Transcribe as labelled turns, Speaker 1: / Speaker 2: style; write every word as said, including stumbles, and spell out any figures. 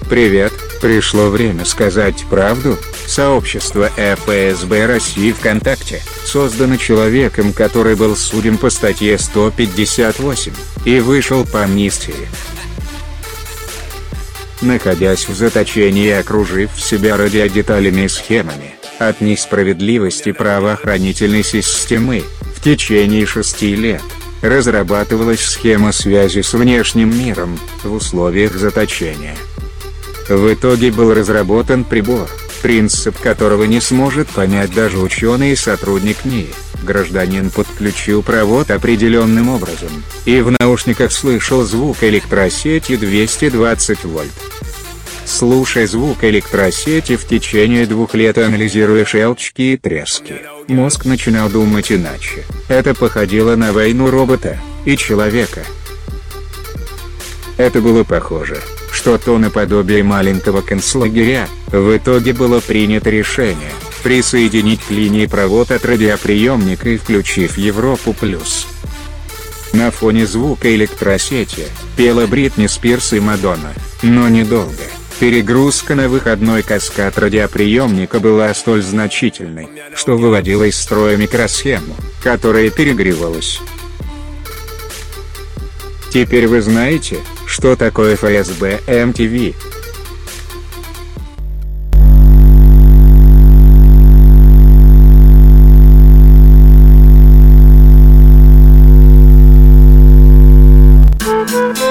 Speaker 1: Привет, пришло время сказать правду. Сообщество ФСБ России ВКонтакте создано человеком, который был судим по статье сто пятьдесят восемь и вышел по амнистии. Находясь в заточении и окружив себя радиодеталями и схемами от несправедливости правоохранительной системы, в течение шести лет разрабатывалась схема связи с внешним миром в условиях заточения. В итоге был разработан прибор, принцип которого не сможет понять даже ученый и сотрудник НИИ. Гражданин подключил провод определенным образом, и в наушниках слышал звук электросети двести двадцать вольт. Слушая звук электросети в течение двух лет, анализируя щелчки и трески, мозг начинал думать иначе. Это походило на войну робота и человека. Это было похоже, что-то наподобие маленького концлагеря. В итоге было принято решение присоединить к линии провод от радиоприемника и включив Европу плюс. На фоне звука электросети пела Бритни Спирс и Мадонна, но недолго. Перегрузка на выходной каскад радиоприемника была столь значительной, что выводила из строя микросхему, которая перегревалась. Теперь вы знаете, что такое эф эс бэ эм ти ви.
Speaker 2: Thank you.